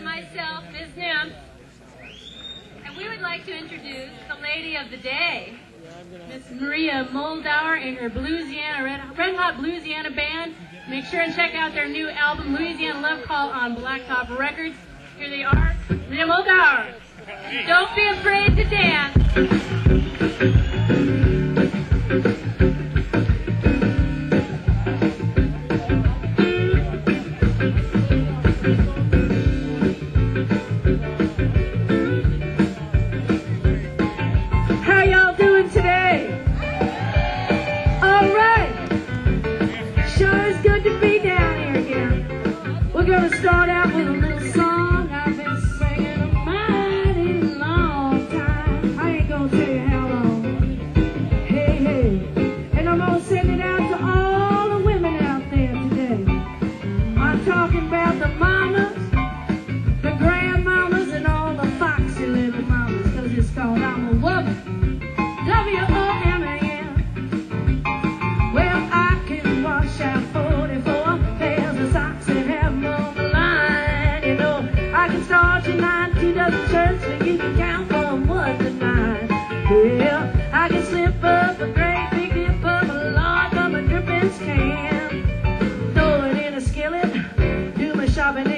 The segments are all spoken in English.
myself, Ms. Nymph, and we would like to introduce the lady of the day, Miss Maria Moldauer and her Red Hot Bluesiana band. Make sure and check out their new album, Louisiana Love Call, on Blacktop Records. Here they are, Maria Moldauer. Don't be afraid to dance. Start out with a little song I've been singing a mighty long time. I ain't gonna tell you how long. Hey, hey. And I'm gonna send it out to all the women out there today. I'm talking about the mamas, the grandmamas, and all the foxy little mamas, 'cause it's called I'm a Woman. W-O-M-A-N. Well, I can wash out 44 pairs of socks and have more. I can start your 9 dozen shirts so you can count from 1 to 9. Yeah, I can slip up a great big dip of a log from a dripping can. Throw it in a skillet, do my shopping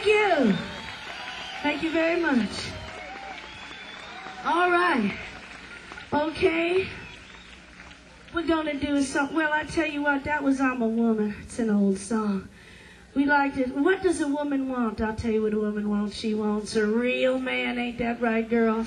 Thank you. Thank you very much. All right. Okay. We're going to do something. Well, I tell you what, that was I'm a Woman. It's an old song. We liked it. What does a woman want? I'll tell you what a woman wants. She wants a real man. Ain't that right, girls?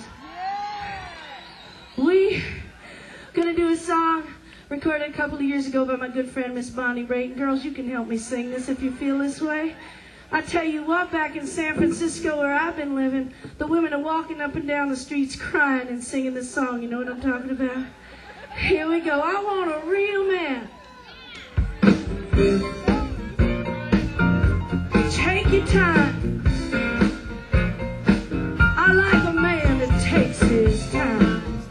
We going to do a song recorded a couple of years ago by my good friend, Miss Bonnie Raitt. Girls, you can help me sing this if you feel this way. I tell you what, back in San Francisco where I've been living, the women are walking up and down the streets crying and singing this song. You know what I'm talking about? Here we go. I want a real man. Take your time. I like a man that takes his time.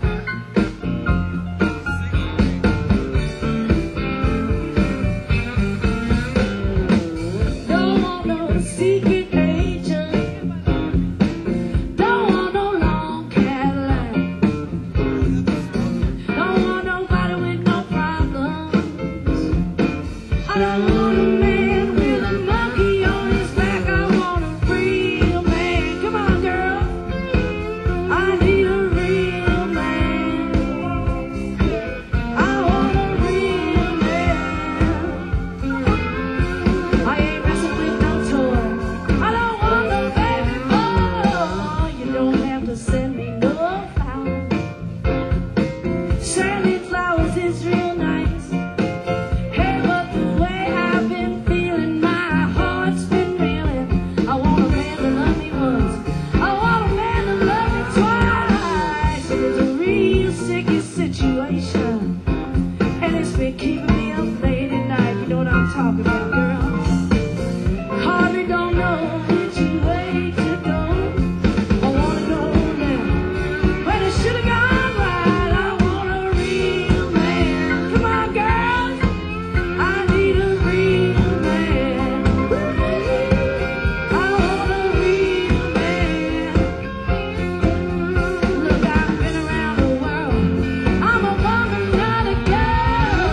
Don't want no secret agent. Don't want no long Cadillac. Don't want nobody with no problems. I don't want a man with a monkey on his back. I want a real man. Come on, girl. I need a real man. I want a real man. I ain't messing with no toy. I don't want no baby boy. You don't have to send me no flowers. Sending flowers is real nice. Hey, but the way I've been feeling, my heart's been reeling. I want a man to love me once. I want a man to love me twice. It's a real sticky situation, and it's been keeping me up late at night. You know what I'm talking about, girl? Hardly don't know which way to go. I wanna go now, but it should've gone right. I want a real man. Come on, girls. I need a real man. I want a real man. Look, I've been around the world. I'm a woman, not a girl.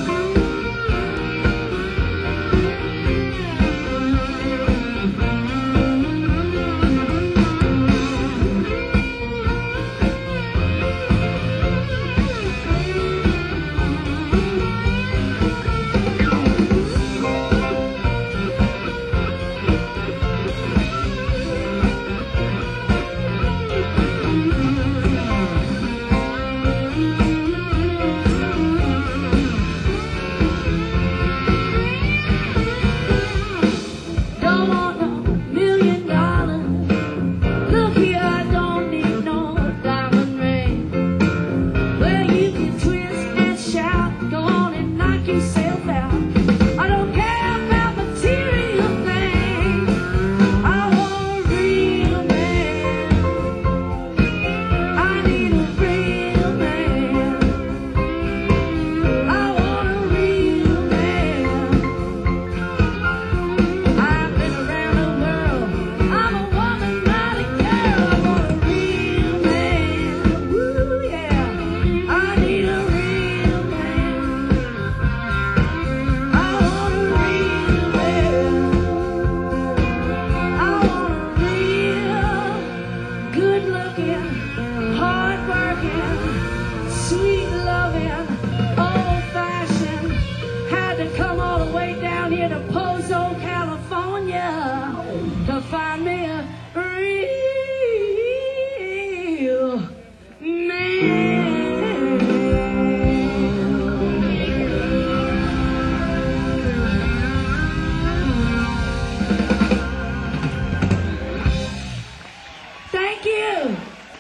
Don't want no $1 million. Look here, I don't need no diamond ring. Well, you can twist and shout, go on and knock yourself out. I don't care about material things. I want a real man. I need a real man. I want a real man. I've been around the world. I'm a woman, not a girl. I want a real man. Woo, yeah. I need a real man. I want a real man. I want a real, good-looking, hard-working, sweet-loving, old-fashioned. Had to come all the way down here to Pozo, California, to find me a real man. Thank you.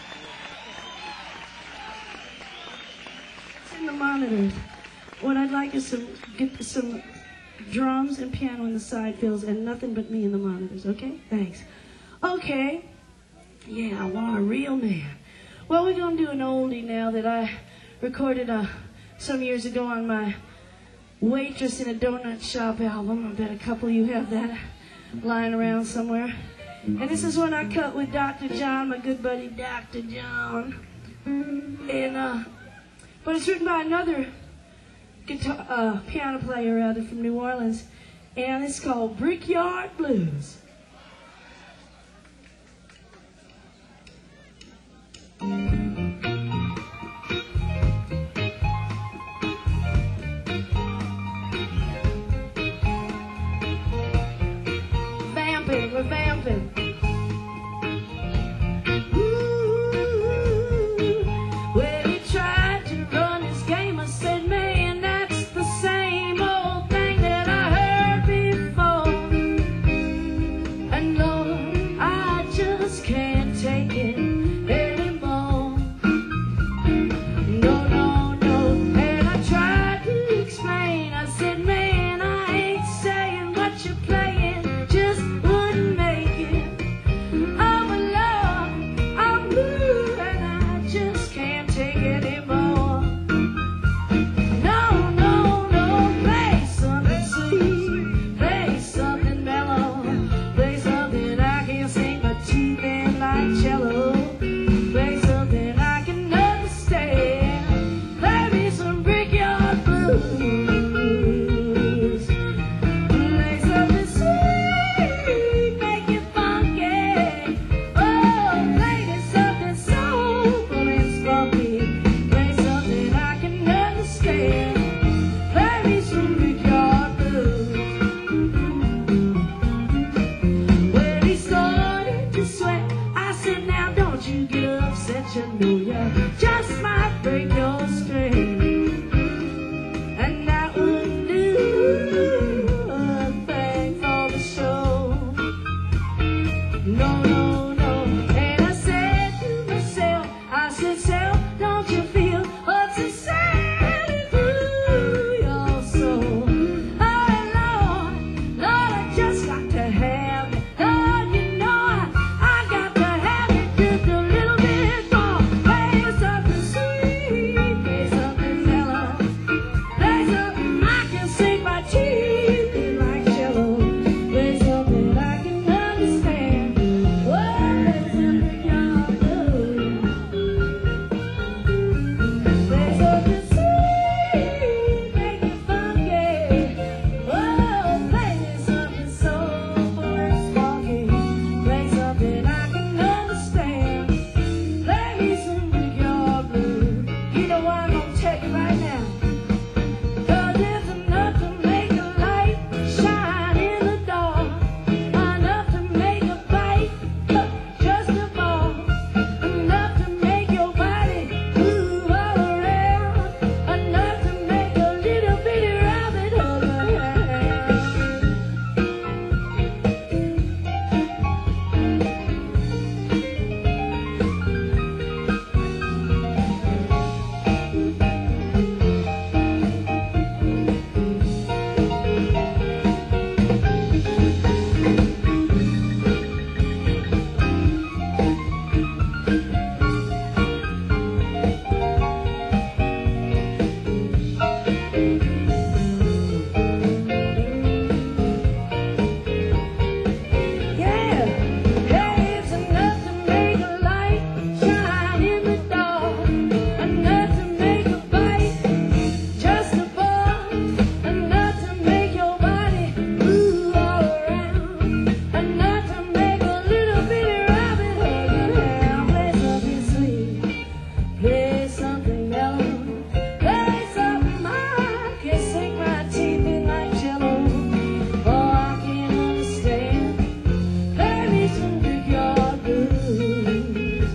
It's in the monitors. What I'd like is get some drums and piano in the side fills and nothing but me in the monitors, okay? Thanks. Okay. Yeah, I want a real man. Well, we're going to do an oldie now that I recorded some years ago on my Waitress in a Donut Shop album. I bet a couple of you have that lying around somewhere. And this is one I cut with Dr. John, my good buddy Dr. John. And but it's written by another piano player rather from New Orleans, and it's called Brickyard Blues. Vamping, we're vamping. Well, he tried to run his game. I said, man, that's the same old thing that I heard before. And Lord, I just can't take it anymore. No, no, no. And I tried to explain. I said, man, I ain't saying what you're playing just wouldn't make it. Oh, my Lord, I'm blue and I just can't take it anymore. No, no, no. Play something sweet. Play something mellow. Play something I can sing my teeth in like cello. Play something I can understand. Play me some Brickyard Blues. Play something sweet, make it funky. Oh, play me something soulful and spunky. Play something I can understand. Play me some Brickyard Blues. Well, he started to sweat. I said, now don't you get upset. You know you just might break your string. And that wouldn't do a thing for the show. No, no, no. And I said to myself, I said, self, don't you feel what's inside through your soul? Oh, Lord, Lord, I just got to have it. Lord, you know I got to have it just a little bit more. Play something sweet, play something mellow. Play something I can sink my teeth in like cello. Play something I can understand. Oh, play some Brickyard Blues. Play something sweet, make it funky. Oh, play me something soulful and spunky. Play something I can understand. Play me some Brickyard Blues. You know what I'm gonna tell you right now. 'Cause there's enough to make a light shine in the dark, enough to make a bite just a ball, enough to make your body move all around, enough to make a little bitty rabbit hold your hand. Yeah, hey, it's enough to make a light shine in the dark, enough to make a bite just a ball, enough to make your body move all around, enough to make a little bitty rabbit hold your hand. Play something sweet, play something mellow, play something I can sink my teeth in like cello. Oh, I can understand. Play me some Brickyard Blues.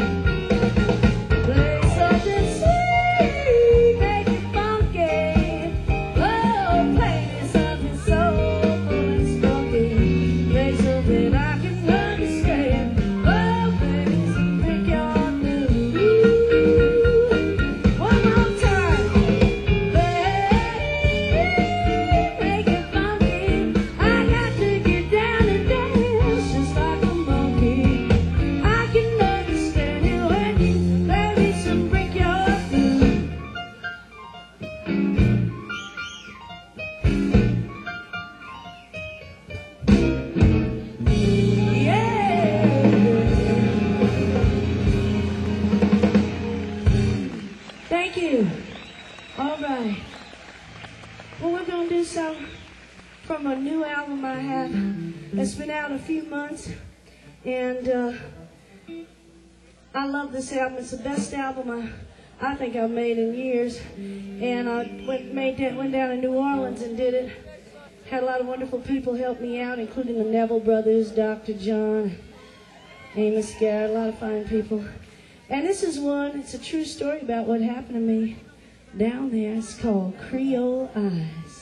Play something sweet, make it funky. Oh, play me something soulful and spunky. Play something I can understand. Oh, play me some Brickyard Blues. One more time. Make it funky. I got to get down and dance just like a monkey. I can understand it when you play me some Brickyard Blues. Yeah. Thank you. All right. Well, we're going to do something from a new album I have that's been out a few months. And I love this album. It's the best album I think I've made in years. And I went down to New Orleans and did it. Had a lot of wonderful people help me out, including the Neville Brothers, Dr. John, Amos Garrett, a lot of fine people. And this is one, it's a true story about what happened to me down there. It's called Creole Eyes.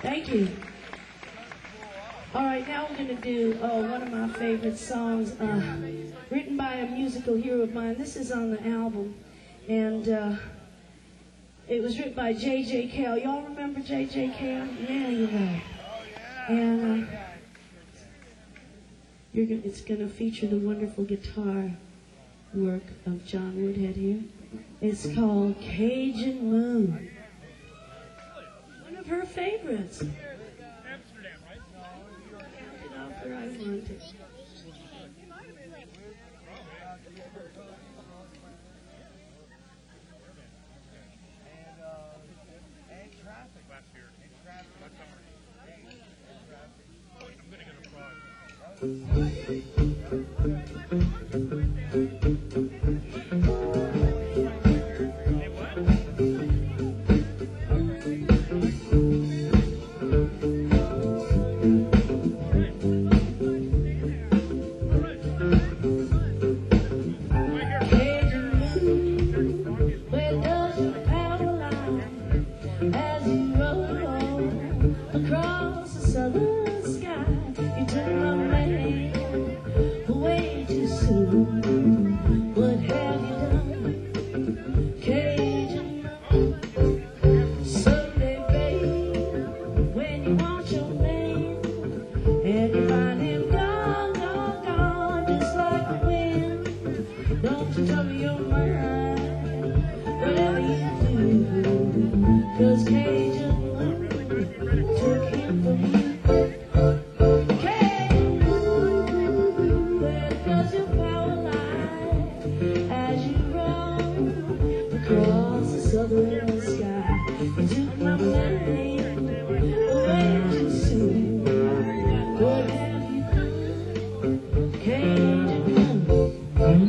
Thank you. All right, now we're going to do one of my favorite songs, written by a musical hero of mine. This is on the album, and it was written by J.J. Cale. Y'all remember J.J. Cale? Yeah, you know. And it's going to feature the wonderful guitar work of John Woodhead here. It's called Cajun Moon. One of her favorites. Amsterdam, right? Count it off where I want it. Last year. Last summer. I'm gonna get a frog. Hey, what? Where does your power lie as you roll across the southern sky? You took my man away too soon. What have you done, Cajun Moon? Someday, babe, when you want your man and you find him gone, gone, gone, just like the wind, don't you tell me you're mine. Whatever you do, 'cause Cajun Moon took him from you. Cajun Moon, where does your power lie as you roll across the southern sky? You took my mind away too soon. What have you done, Cajun Moon?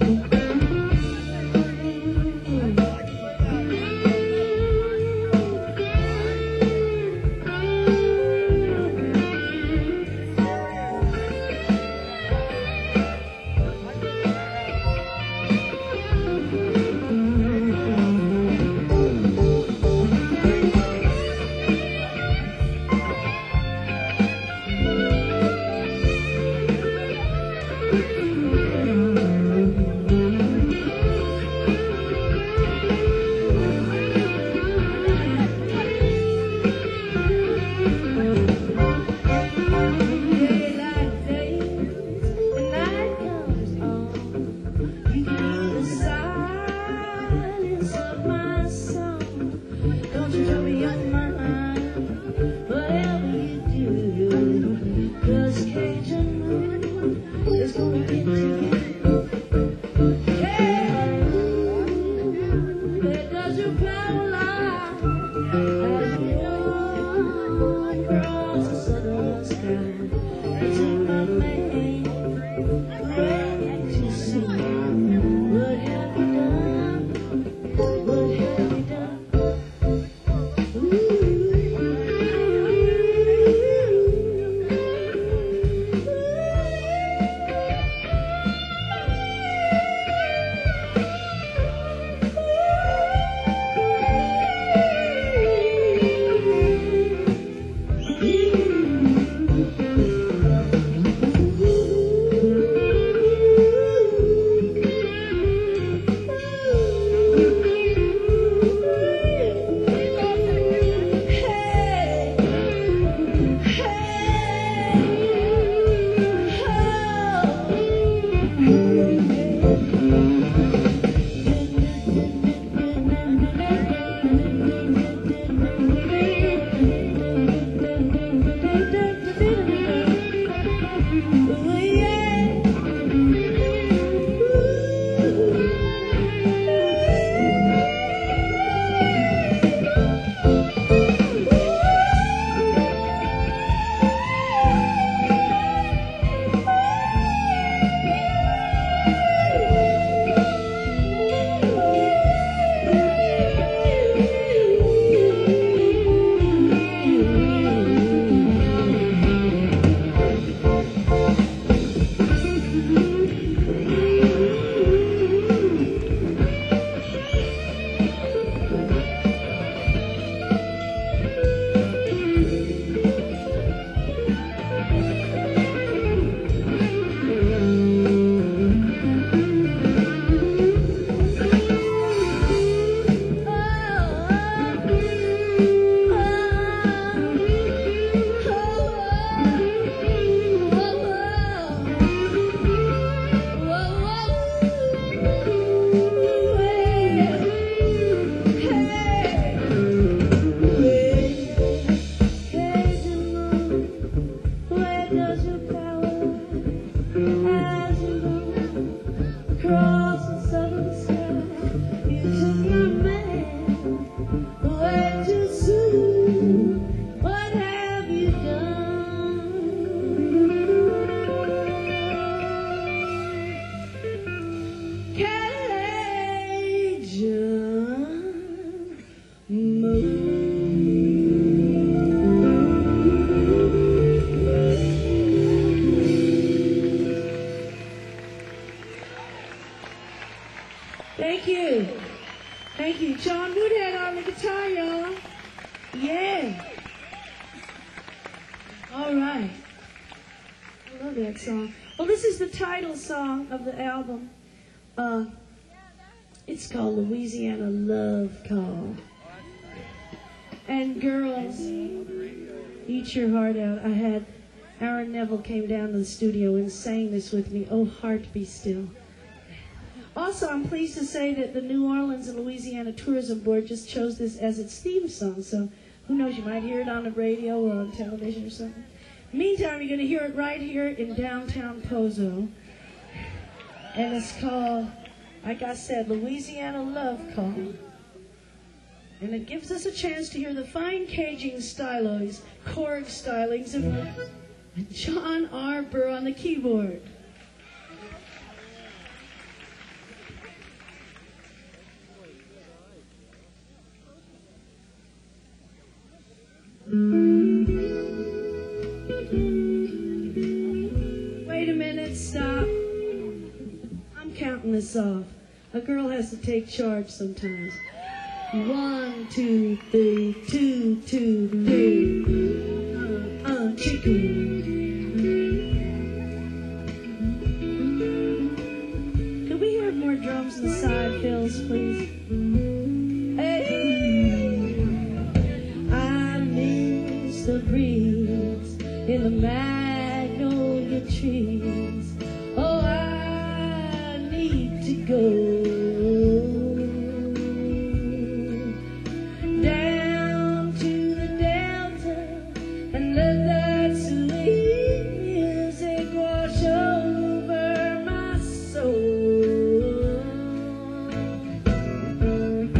Daylight fades, the night comes on. You can hear the silence of my song. Don't you tell me you're mine, whatever you do, 'cause Cajun Moon is gonna get to you. Cajun Moon, where does your power lie as you roll across the southern sky? You took my man away too soon. What have you done? What have you done? Where does your power as you move across the southern sky? You took my man away too soon. What have you done? Cajun move. Thank you. Thank you. John Woodhead on the guitar, y'all. Yeah. All right. I love that song. Well, this is the title song of the album. It's called Louisiana Love Call. And girls, eat your heart out. I had Aaron Neville came down to the studio and sang this with me. Oh, heart be still. Also, I'm pleased to say that the New Orleans and Louisiana Tourism Board just chose this as its theme song. So who knows, you might hear it on the radio or on television or something. Meantime, you're going to hear it right here in downtown Pozo. And it's called, like I said, Louisiana Love Call. And it gives us a chance to hear the fine Cajun stylings, chord stylings of John R. Burr on the keyboard. Wait a minute, stop. I'm counting this off. A girl has to take charge sometimes. 1, 2, 3, 2, 2, 3. Chicken. Could we hear more drums and side fills, please? The breeze in the magnolia trees. Oh, I need to go down to the delta and let that sweet music wash over my soul.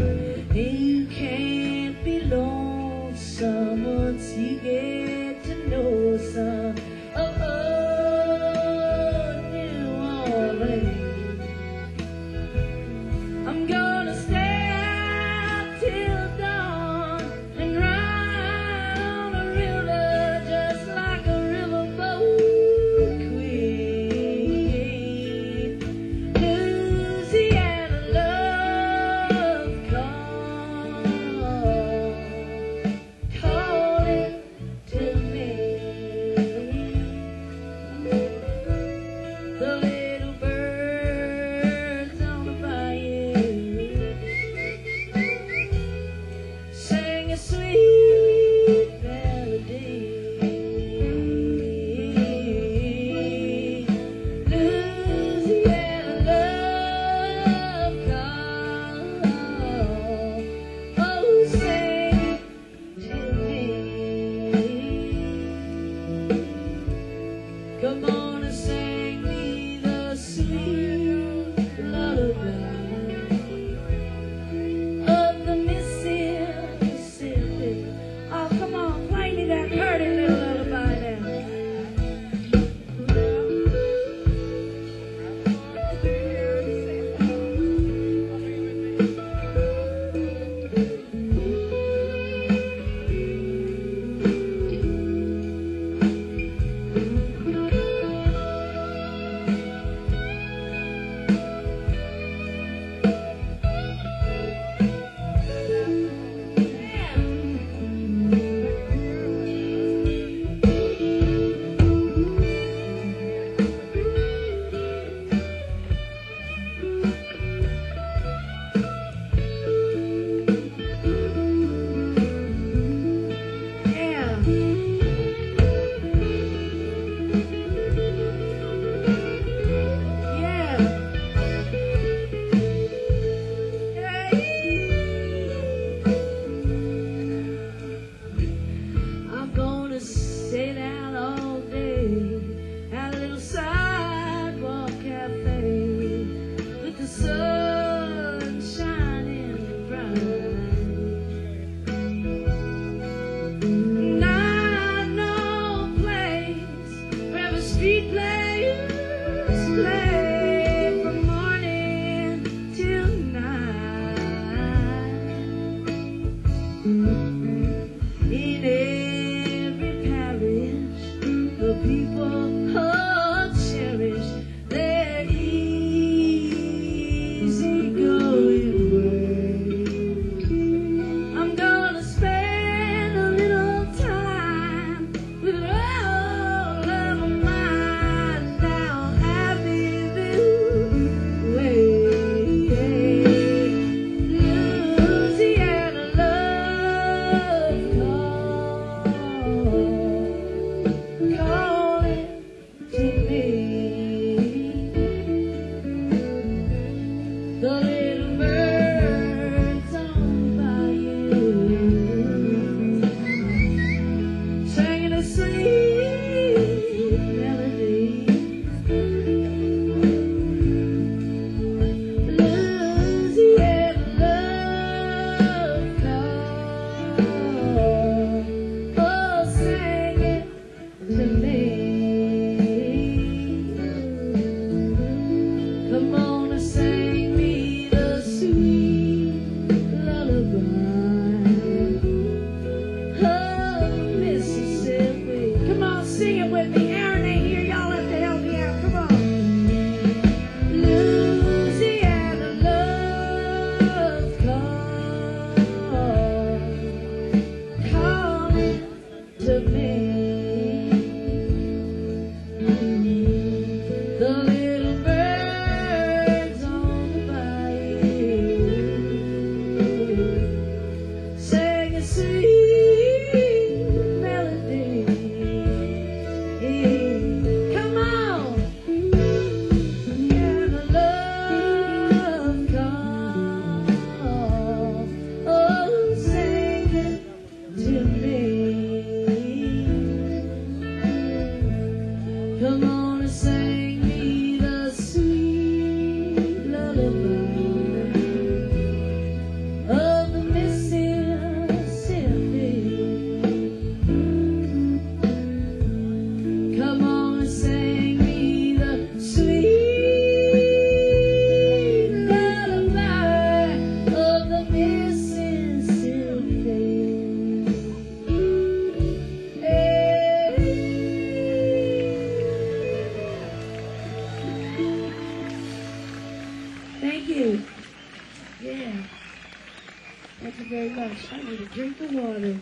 I need a drink of water.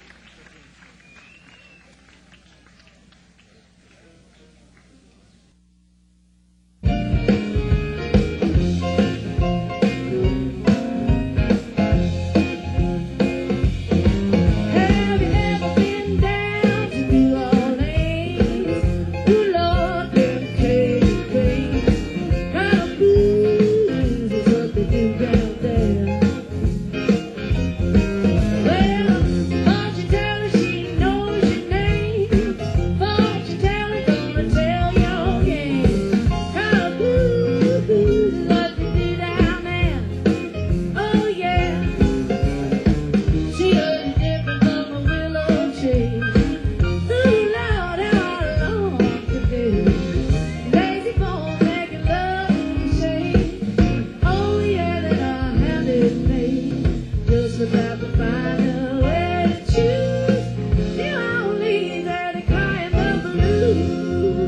Have you ever been down to New Orleans? Ooh, Lord, them Cajun queens, kind of blues is what they do down there. Well, fortune teller, she knows your name. Fortune teller, gonna tell your game. Kind of blues is what they do down there. Oh yeah. She looks different from a willow tree. Ooh, Lord, how I long to do. Lazy bones making love in the shade. Oh, yeah, that I have it made. Just about to find a way to choose. New Orleans, where they crying the blues.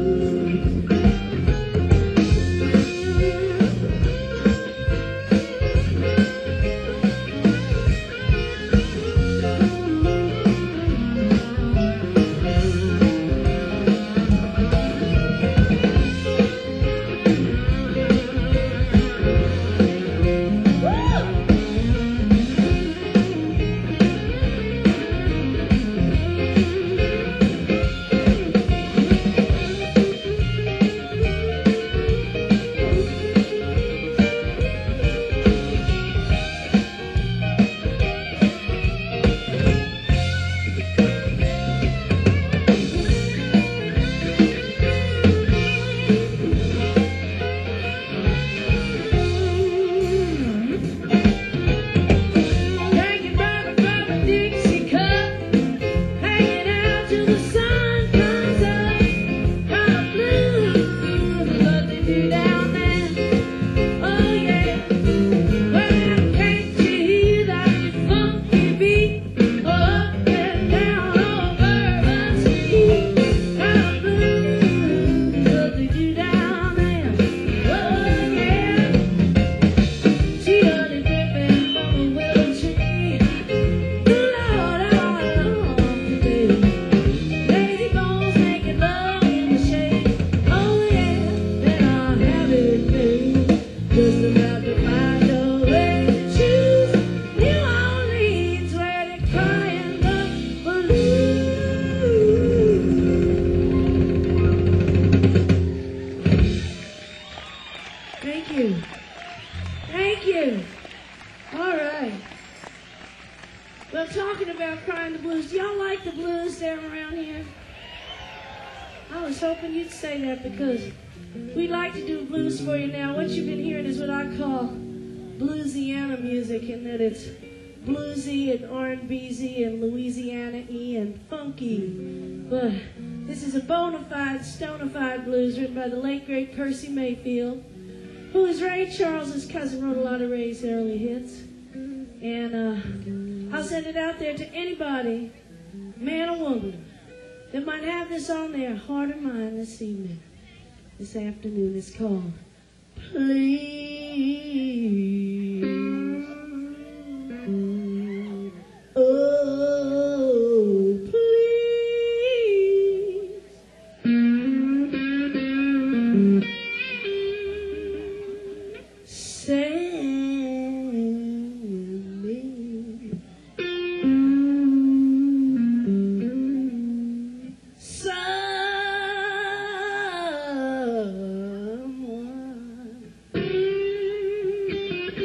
Drinking bourbon from a Dixie cup, hanging out till the sun comes up. Kind of blues is what they do down there. Oh yeah. Well, can't you hear that funky beat? Up and down on Bourbon Street. Kind of blues is what they do down there. Oh yeah. She only dripping from a willow tree. Lord, how I long to do. Lazy bones making love in the shade. Oh yeah, then I'll have it made. Just about to find a way to choose. New Orleans, where they're crying the blues. Thank you. Thank you. All right. Well, talking about crying the blues, do y'all like the blues there around here? I was hoping you'd say that because we like to do blues for you now. What you've been hearing is what I call bluesiana music, in that it's bluesy and R&B-y and Louisiana-y and funky. But this is a bona fide, stonified blues written by the late, great Percy Mayfield, who is Ray Charles's cousin, wrote a lot of Ray's early hits. And I'll send it out there to anybody, man or woman, that might have this on their heart or mind this evening, this afternoon. It's called Please. Oh, please. Send me someone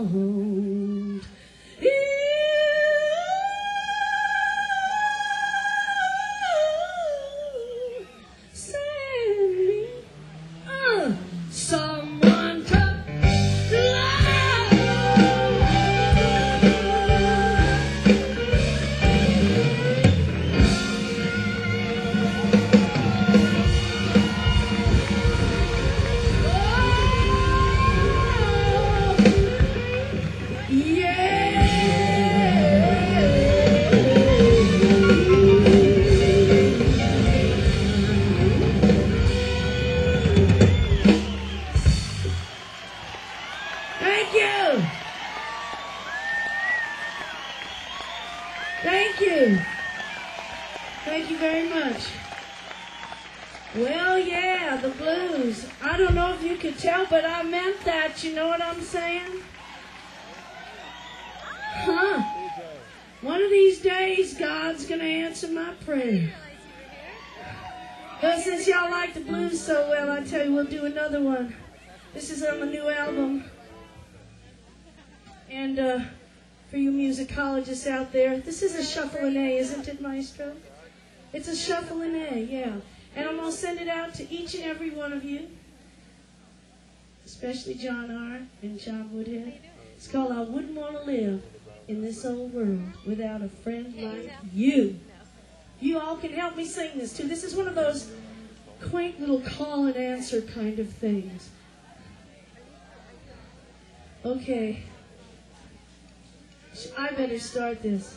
Don't you send me someone to Thank you. Thank you. Thank you very much. Well, yeah, the blues. I don't know if you could tell, but I meant that. You know what I'm saying? Huh. One of these days, God's going to answer my prayer. But since y'all like the blues so well, I tell you, we'll do another one. This is on the new album. And for you musicologists out there, this is a shuffle in A, isn't it, Maestro? It's a shuffle in A, yeah. And I'm going to send it out to each and every one of you, especially John R. and John Woodhead. It's called I Wouldn't Want to Live in This Old World Without a Friend Like You. You all can help me sing this, too. This is one of those quaint little call and answer kind of things. Okay. I better start this.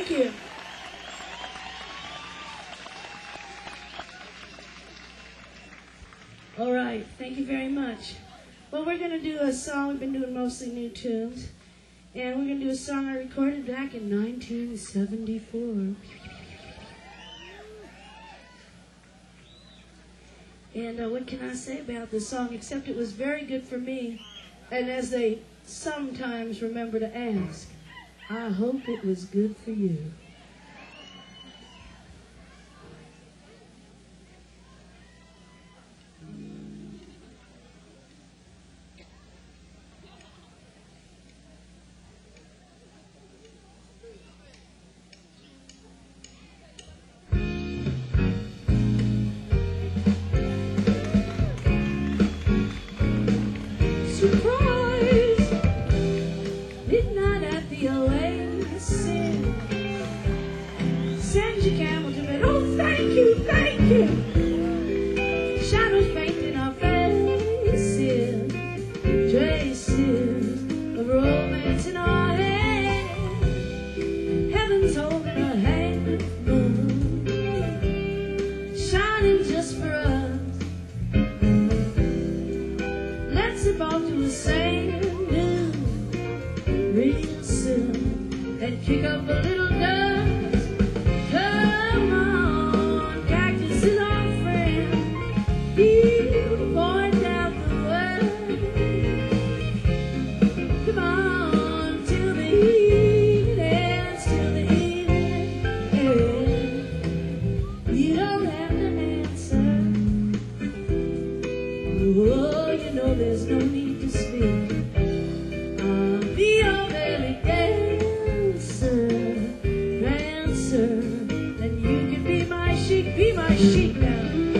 Thank you. All right, thank you very much. Well, we're going to do a song. We've been doing mostly new tunes. And we're going to do a song I recorded back in 1974. And what can I say about this song, except it was very good for me. And as they sometimes remember to ask, I hope it was good for you. Surprise! Midnight at the Oasis. Send your camel to bed. Oh, thank you, thank you. Shadows painting our faces. Traces of romance in our head. Heaven's holding a hand. Shining just for us. Let's evolve to a sand dune real soon and kick up a little dust. Come on, cactus is our friend. He'll point out the way. Come on, till the evening ends, till the evening ends. You don't have to answer. Oh, you know there's no need to speak. I'll be your belly dancer, dancer, and you can be my chic now.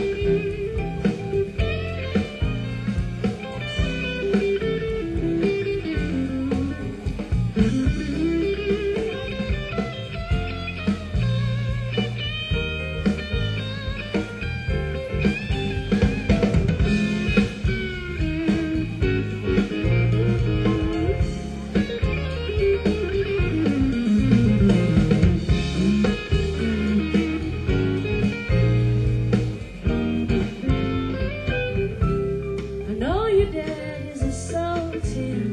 I know your dad is a sultan,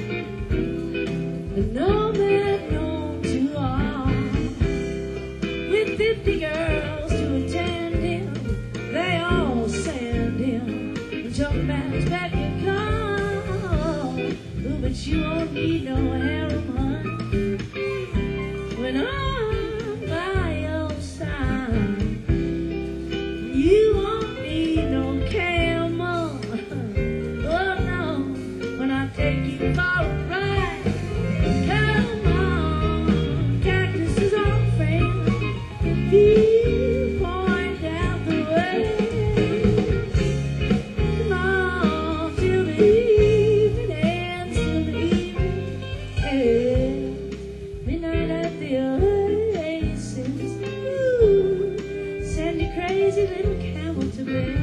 a nomad known to all. With 50 girls to attend him, they all send him until the man's back and call. Ooh, but you won't need no harem hunt when I'm by your side. You won't need no camel. Oh no, when I take you for a ride. Come on, cactus is our friend. He'll point out the way. Come on, till the evening ends, till the evening ends. Midnight at the Oasis. Ooh, send your crazy little camel to bed.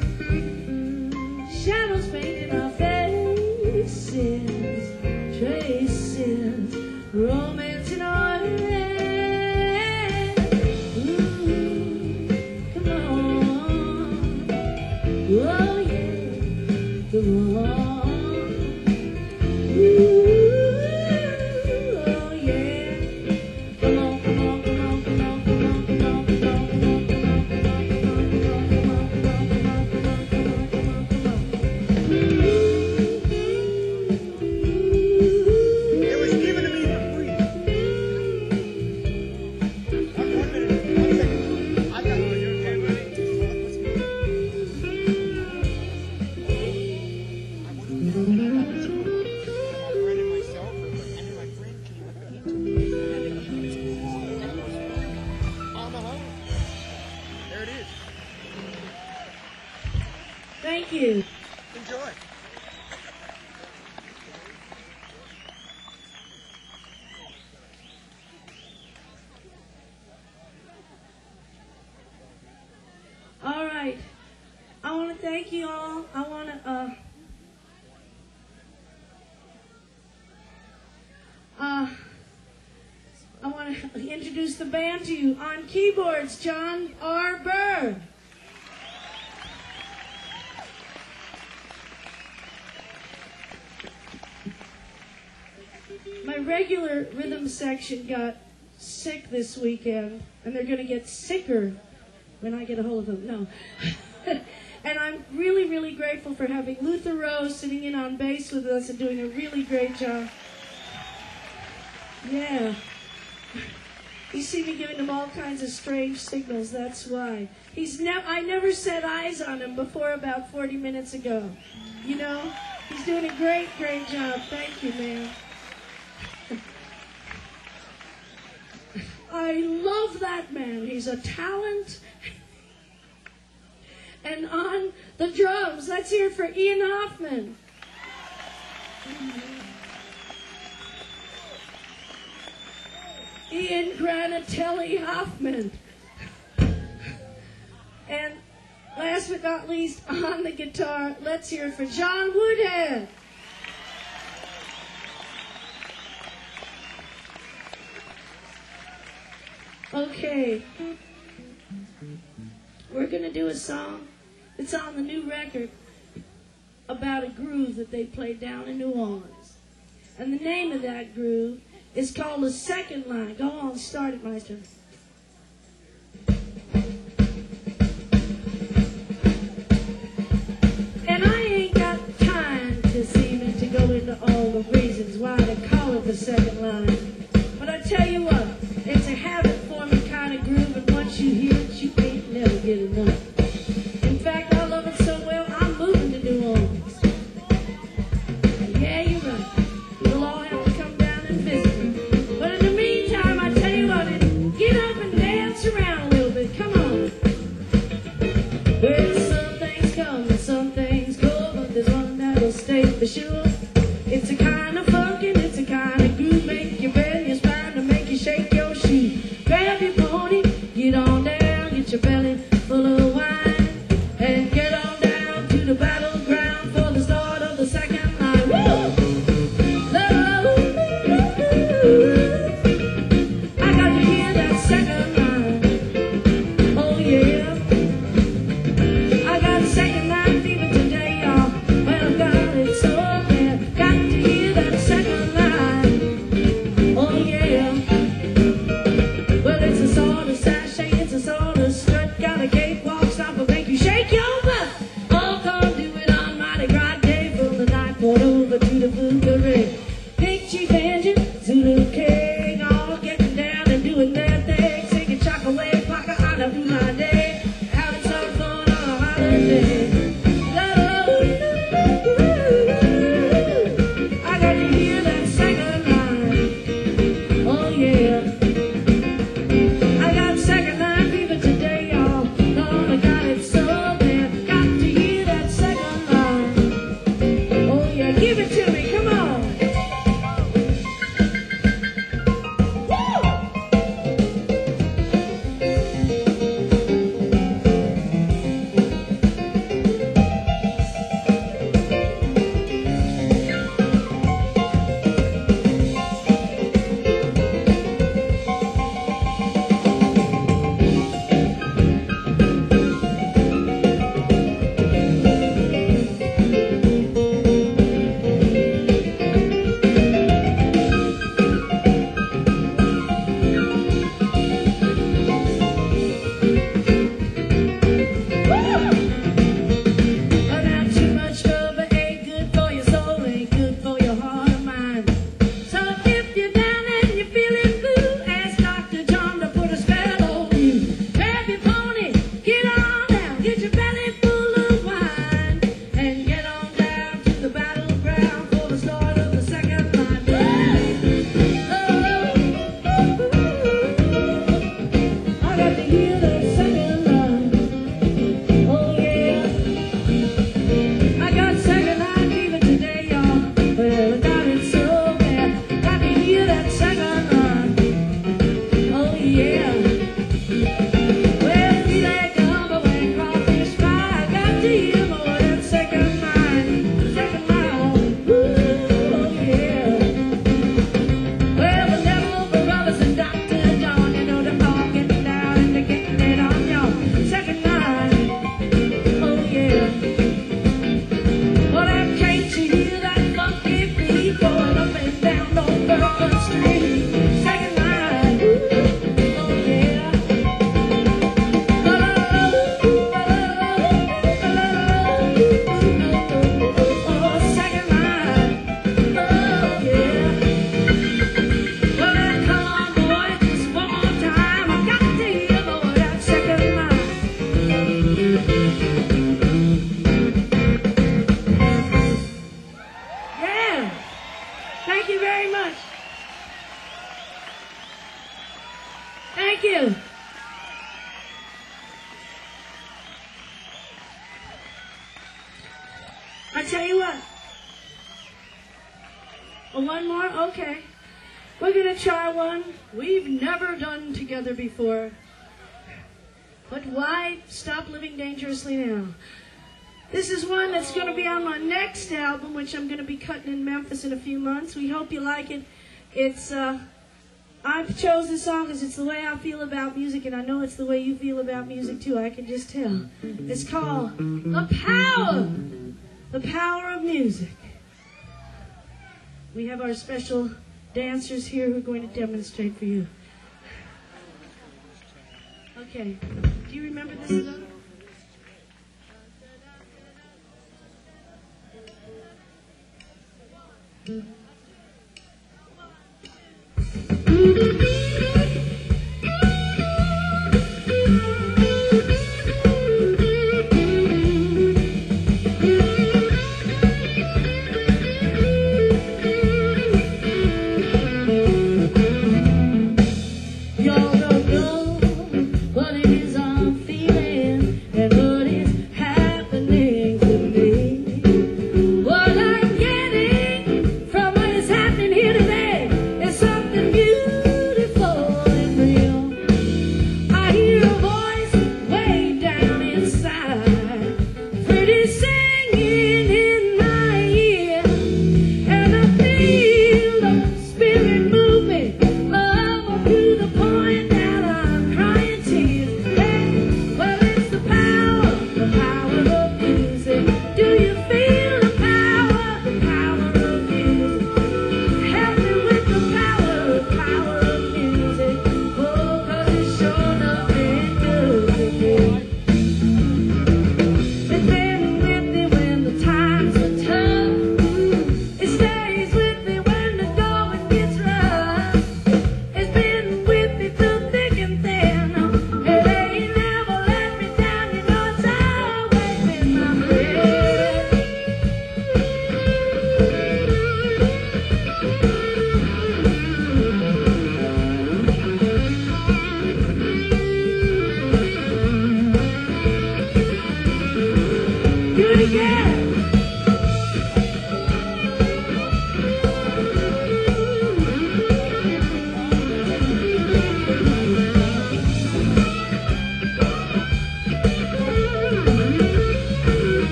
Shadows painting our faces. Traces, romance in our head. Ooh, come on. Oh yeah, come on. Ooh, oh yeah. Come on, come on, come on, come on, come on, come on, come on, come on, come on, come on, come on, come on, come on, come on, come on, come on, come on, come on. It was given to me for free. One minute, 1 second. I got one. You okay, buddy? I wouldn't know that I was you. I read it myself, and then my friend came up and he told me. On the home. There it is. Thank you. Enjoy. All right. I want to thank you all. I want to want to introduce the band to you. On keyboards, John R. Bird. My regular rhythm section got sick this weekend, and they're going to get sicker when I get a hold of them. No. And I'm really, really grateful for having Luther Rose sitting in on bass with us and doing a really great job. Yeah. You see me giving him all kinds of strange signals, that's why. I never set eyes on him before about 40 minutes ago. You know? He's doing a great, great job. Thank you, man. I love that man. He's a talent. And on the drums, let's hear it for Ian Hoffman. Ian Granatelli Hoffman. And last but not least, on the guitar, let's hear it for John Woodhead. Okay, we're going to do a song that's on the new record about a groove that they played down in New Orleans. And the name of that groove is called The Second Line. Go on, start it, Meister. And I ain't got time this evening to go into all the reasons why they call it the second line. But I tell you what, it's a habit-forming kind of groove, and once you hear it, you ain't never get enough. In fact, I love it so well, I'm moving to New Orleans. Yeah, you're right. We'll all have to come down and visit me. But in the meantime, I tell you what, get up and dance around a little bit. Come on. Well, some things come and some things go, but there's one that'll stay for sure. It's a kind of funk and it's a kind of groove, make you bend your spine to make you Thank you. I tell you what. Oh, one more? Okay. We're going to try one we've never done together before. But why stop living dangerously now? This is one that's going to be on my next album, which I'm going to be cutting in Memphis in a few months. We hope you like it. It's, I've chose this song because it's the way I feel about music, and I know it's the way you feel about music too. I can just tell. It's called The Power of Music. We have our special dancers here who are going to demonstrate for you. Okay. Do you remember this song?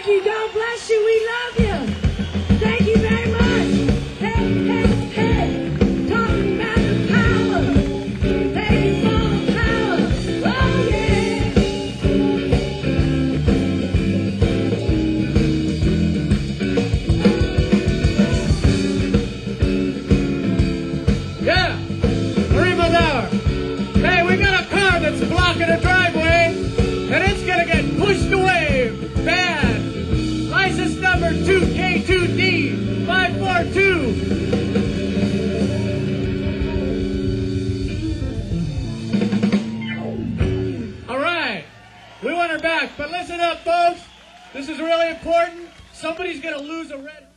Thank you. God bless you. We love you. Thank you very much. Hey, hey, hey. Talking about the power. Thank you for the power. Oh, yeah. Yeah, Marie Moldauer. Hey, we got a car that's blocking a driveway, and it's gonna get pushed away. Bad. License number 2K2D542. All right, we want her back, but listen up, folks. This is really important. Somebody's gonna lose a red.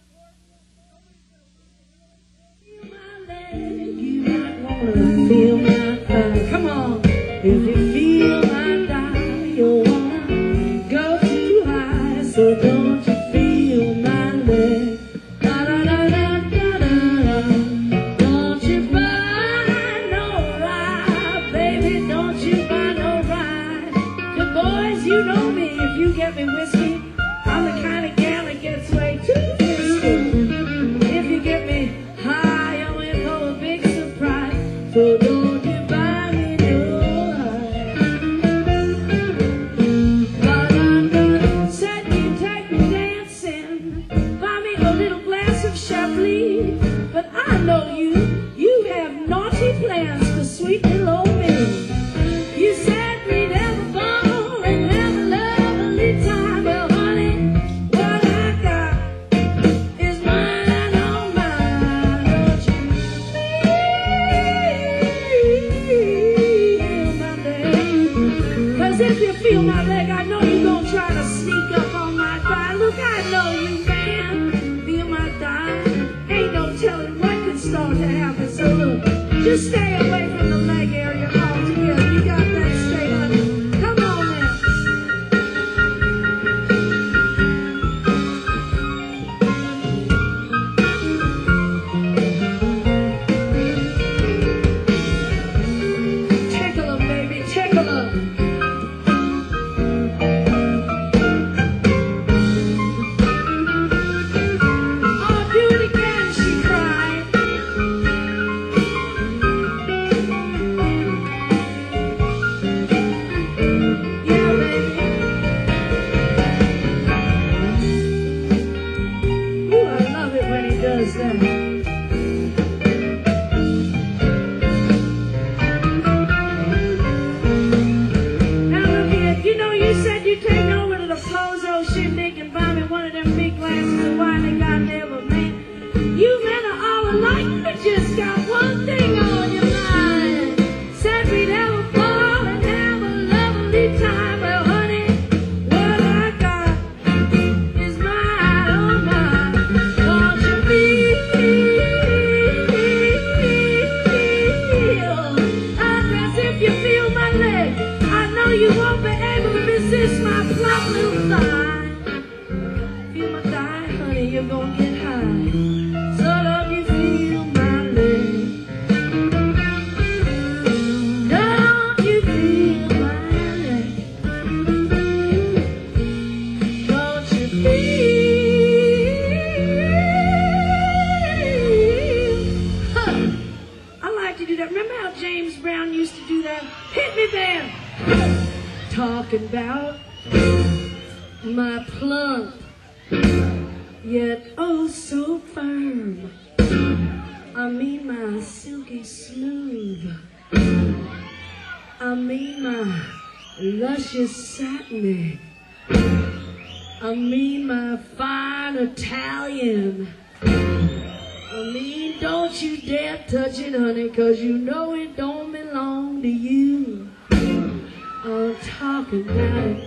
Feel my fire. Come on. If you feel my fire, you wanna go too high. So don't you feel my leg? Da da da da da da. Don't you buy no ride, baby. Don't you buy no ride. 'Cause boys, you know me. If you get me whiskey, I'm the kind of gal that gets way too risky. If you get me high, I'm in for a big surprise. So don't you buy me no high. Said you take me dancing, buy me a little glass of Chablis. But I know you have naughty plans to sweet little old me. You said we'd have a ball and have a lovely time. Well, honey, what I got is mine, oh mine. Don't you feel my leg? 'Cause if you feel my leg, I know you're gonna try to sneak up on my thigh. Look, I know you, man. Feel my thigh. Ain't no telling what could start to happen. So look, just stay away from the leg area altogether. You got that straight, honey? Come on now. Tickle 'em, baby, tickle 'em. Oh, do it again, she cried. Yeah, baby. Ooh, I love it when he does that. Now look here, you know you said you'd take me over to the Pozo shindig and buy me one of them big glasses of wine they got there, but man, you men are all alike. You just got one thing on your mind. Said we'd have a ball and have a lovely time. Well, honey, what I got is mine, oh mine. Don't you feel? I guess if you feel my leg, I know you won't be able to resist my plump little thigh. Feel my thigh, honey, you're gonna get high. So don't you feel my leg? Don't you feel my leg? Don't you feel? Huh. I like to do that. Remember how James Brown used to do that? Hit me there. Talking about my plump, yet oh so firm. I mean my silky smooth. I mean my luscious satiny. I mean my fine Italian. I mean, don't you dare touch it, honey, 'cause you know it don't belong to you. I'm talking about it.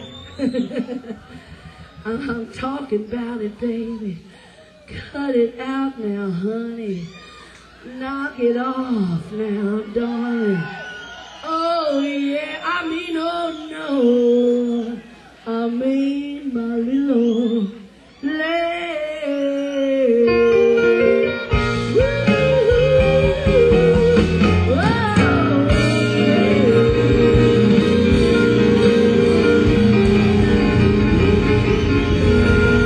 I'm talking about it, baby. Cut it out now, honey. Knock it off now, darling. Oh, yeah, I mean, oh, no. I mean, my little leg. Woo! Oh, yeah.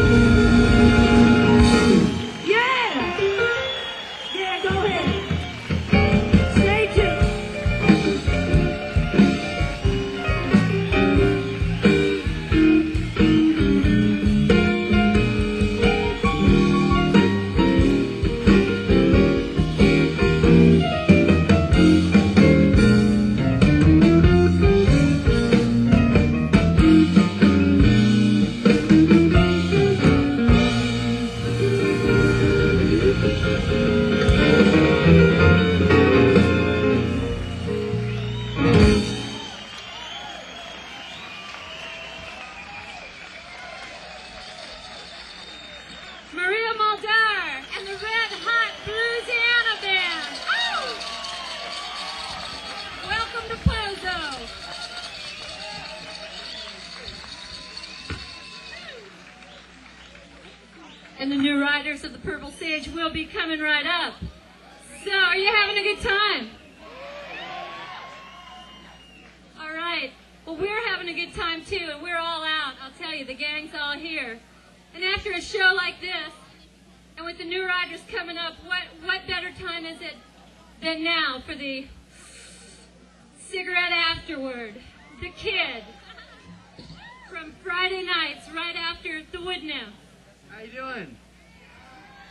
And the new riders of the Purple Sage will be coming right up. So, are you having a good time? All right. Well, we're having a good time too, and we're all out. I'll tell you, the gang's all here. And after a show like this, and with the new riders coming up, what better time is it than now for the cigarette afterward? The Kid from Friday nights right after the Wood Nymph. How you doing?